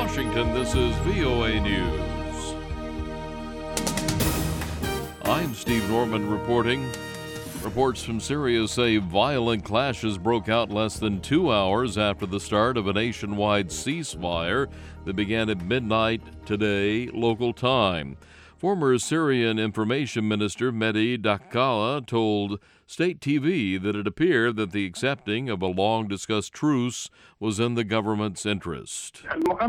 Washington, this is VOA News. I'm Steve Norman reporting. Reports from Syria say violent clashes broke out less than 2 hours after the start of a nationwide ceasefire that began at midnight today, local time. Former Syrian Information Minister Mehdi Dakkala told State TV that it appeared that the accepting of a long-discussed truce was in the government's interest.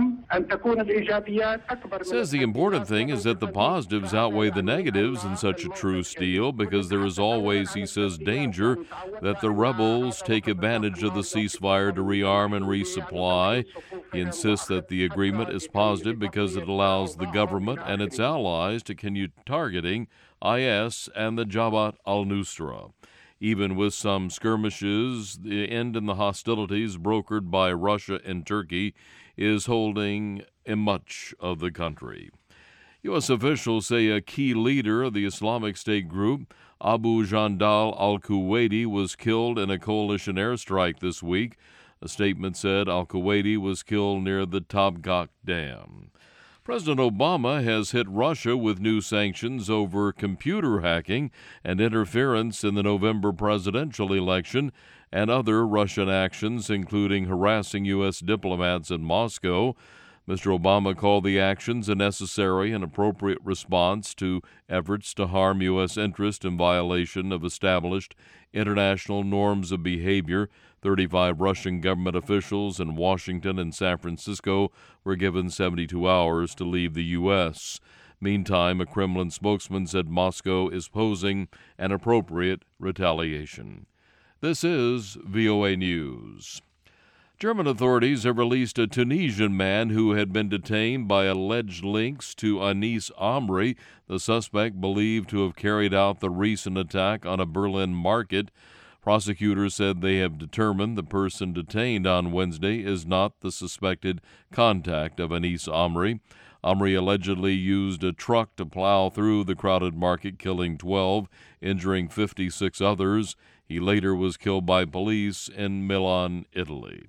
Says the important thing is that the positives outweigh the negatives in such a truce deal because there is always, he says, danger that the rebels take advantage of the ceasefire to rearm and resupply. He insists that the agreement is positive because it allows the government and its allies to continue targeting IS and the Jabhat al-Nusra. Even with some skirmishes, the end in the hostilities brokered by Russia and Turkey is holding in much of the country. U.S. officials say a key leader of the Islamic State group, Abu Jandal al-Kuwaiti, was killed in a coalition airstrike this week. A statement said al-Kuwaiti was killed near the Tabghat Dam. President Obama has hit Russia with new sanctions over computer hacking and interference in the November presidential election and other Russian actions, including harassing U.S. diplomats in Moscow. Mr. Obama called the actions a necessary and appropriate response to efforts to harm U.S. interest in violation of established international norms of behavior. 35 Russian government officials in Washington and San Francisco were given 72 hours to leave the U.S. Meantime, a Kremlin spokesman said Moscow is posing an appropriate retaliation. This is VOA News. German authorities have released a Tunisian man who had been detained by alleged links to Anis Amri, the suspect believed to have carried out the recent attack on a Berlin market. Prosecutors said they have determined the person detained on Wednesday is not the suspected contact of Anis Amri. Amri allegedly used a truck to plow through the crowded market, killing 12, injuring 56 others. He later was killed by police in Milan, Italy.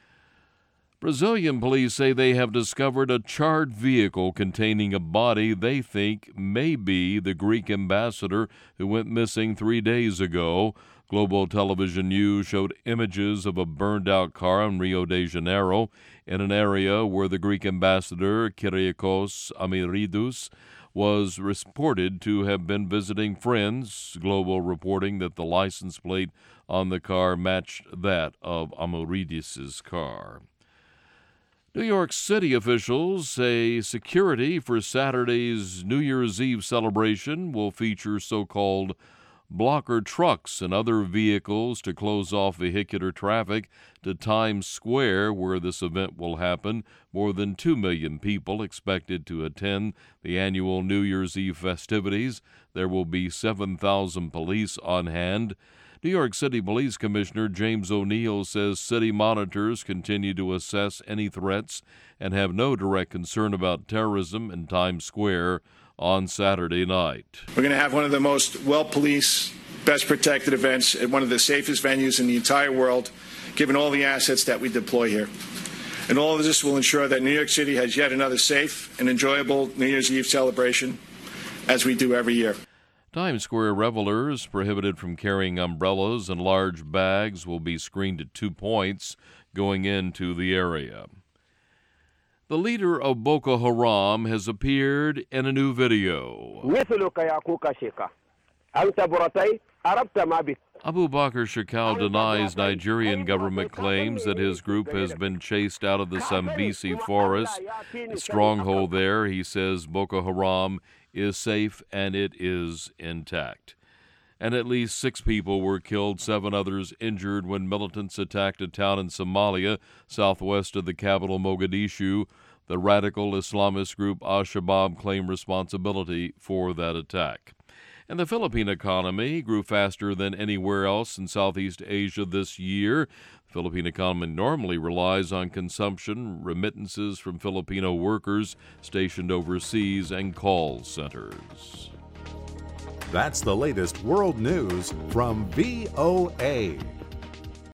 Brazilian police say they have discovered a charred vehicle containing a body they think may be the Greek ambassador who went missing 3 days ago. Global Television News showed images of a burned-out car in Rio de Janeiro in an area where the Greek ambassador, Kyriakos Amiridous, was reported to have been visiting friends. Global reporting that the license plate on the car matched that of Amiridous' car. New York City officials say security for Saturday's New Year's Eve celebration will feature so-called blocker trucks and other vehicles to close off vehicular traffic to Times Square, where this event will happen. More than 2 million people expected to attend the annual New Year's Eve festivities. There will be 7,000 police on hand. New York City Police Commissioner James O'Neill says city monitors continue to assess any threats and have no direct concern about terrorism in Times Square on Saturday night. We're going to have one of the most well-policed, best-protected events at one of the safest venues in the entire world, given all the assets that we deploy here. And all of this will ensure that New York City has yet another safe and enjoyable New Year's Eve celebration, as we do every year. Times Square revelers prohibited from carrying umbrellas and large bags will be screened at 2 points going into the area. The leader of Boko Haram has appeared in a new video. Abu Bakr Shekau denies Nigerian government claims that his group has been chased out of the Sambisi forest, a stronghold there. He says Boko Haram is safe and it is intact. And at least 6 people were killed, 7 others injured when militants attacked a town in Somalia, southwest of the capital Mogadishu. The radical Islamist group Al-Shabaab claimed responsibility for that attack. And the Philippine economy grew faster than anywhere else in Southeast Asia this year. The Philippine economy normally relies on consumption, remittances from Filipino workers stationed overseas, and call centers. That's the latest world news from VOA.